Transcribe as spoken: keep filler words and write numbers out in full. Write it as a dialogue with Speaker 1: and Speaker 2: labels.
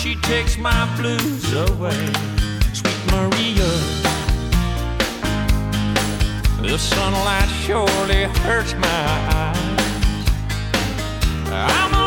Speaker 1: she takes my blues away. Sweet Maria, the sunlight surely hurts my eyes. I'm